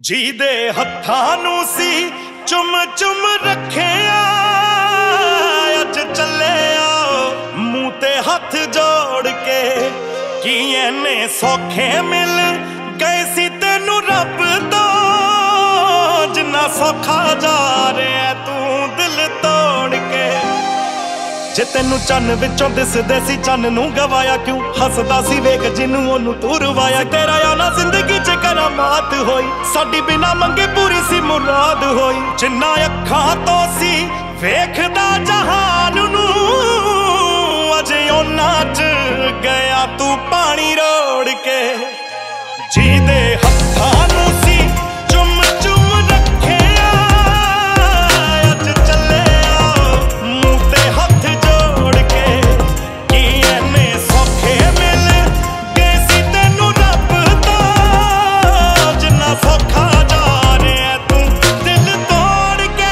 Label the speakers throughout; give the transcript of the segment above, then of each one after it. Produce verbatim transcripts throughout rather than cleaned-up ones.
Speaker 1: जी दे हत्थां नूं सी चुम चुम रखिया अज चले आओ मूंह ते हथ जोड़ के कि इन्ने सौखे मिल गए सी तेनू रब तो जिन्ना सौखा जा रहा तू दिल तोड़ के। जे तेनू चन्न विचों दिसदे सी चन्न नूं गवाया क्यों हसदा सी वेख जिन्नू ओनू तू रवाया। तेरा आना जिंदगी च करामात होई साडी बिना मंगे पूरी सी मुराद होई। जिन्ना अखां तो सी वेखदा जहान नूं अजे ओना च गया तू पानी रोड़ के। जी दे हत्थां नूं सी चुम चुम रखिया अज चले आओ मूंह ते हथ जोड़ के कि इन्ने सौखे मिल गए सी तेनू रब तो जिन्ना सौखा जा रहा तू दिल तोड़ के।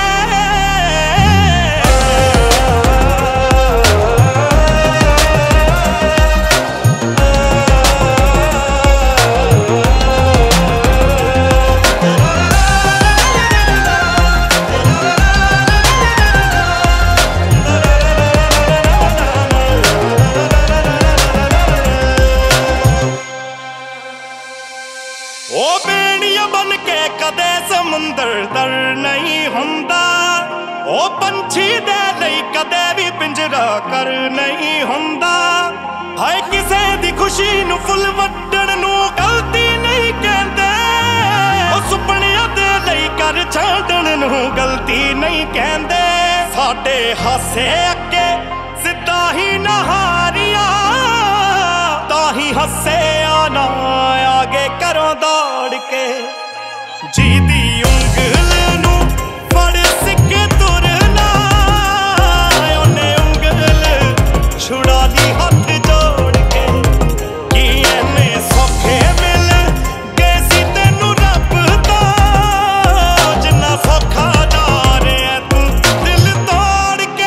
Speaker 1: ओ बेड़िया बन के कदे समुंदर दर नहीं हुंदा ओ पंछी दे लई कदे भी पिंजरा कर नहीं हुंदा। हाय किसे दी खुशी नू फुल वड्डण नू गलती नहीं कहंदे ओ सुपनिया दे लई कर छाड़न नू गलती नहीं कहंदे। साडे हासे अगे सिद्धा ही नहारिया ताही हसे आना आगे करों दौड़ के। जी दी उंगल नू फड़ सिके तुरना ओने उंगल छुड़ा दी हथ जोड़ के कि इन्ने सौखे मिल गए सी तेनू रब तो जिन्ना सौखा जा रहा तू दिल तोड़ के।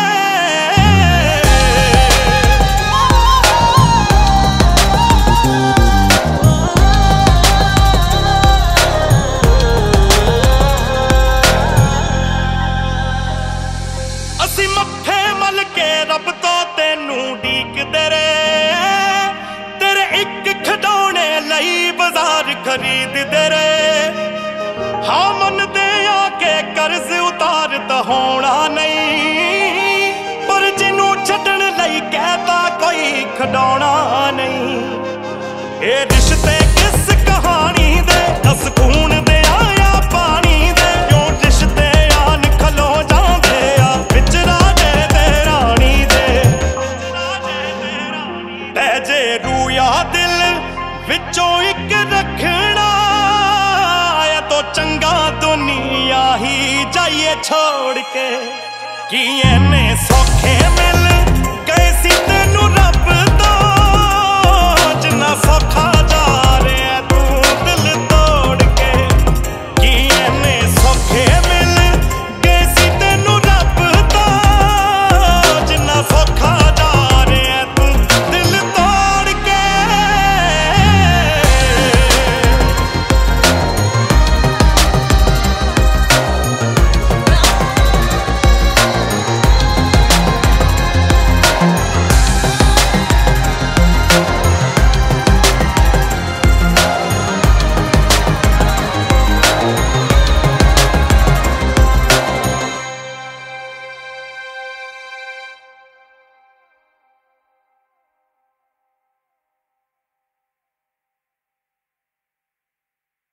Speaker 1: ਅਸੀਂ ਮੱਥੇ ਮਲ ਕੇ ਰੱਬ ਤੋਂ ਤੈਨੂੰ ਡੀਕਦੇ ਰਹੇ ਤੇਰੇ ਇੱਕ ਖਿਡੌਣੇ ਲਈ ਬਾਜ਼ਾਰ ਖਰੀਦਦੇ ਰਹੇ। ਹਾਂ ਮੰਨਦੇ ਆ ਕਿ ਕਰਜ਼ ਉਤਾਰਦਾ ਹੋਣਾ ਨਹੀਂ ਪਰ ਜਿਹਨੂੰ ਛੱਡਣ ਲਈ ਕਹਿਤਾ ਕੋਈ ਖਿਡੌਣਾ ਨਹੀਂ। ਇਹ ਰਿਸ਼ਤੇ ਕਿਸ ਕਹਾਣੀ ਦੇ ਦਸ ਖੂਨ ਦੇ ਆਇਆ ਪਾਣੀ ਦੇ ਕਿਉਂ ਰਿਸ਼ਤੇ ਆਨ ਖਲੋ ਜਾਂਦੇ ਆ ਵਿੱਚ ਰਾਜੇ ਤੇ ਰਾਣੀ ਦੇ। ਤੈ ਜੇ ਰੂਇਆ ਦਿਲ ਵਿੱਚੋਂ ਇੱਕ ਰੱਖਣਾ ਇਹ ਤੋਂ ਚੰਗਾ ਦੁਨੀਆ ਹੀ ਜਾਈਏ ਛੋੜ ਕੇ ਕਿ ਇੰਨੇ ਸੌਖੇ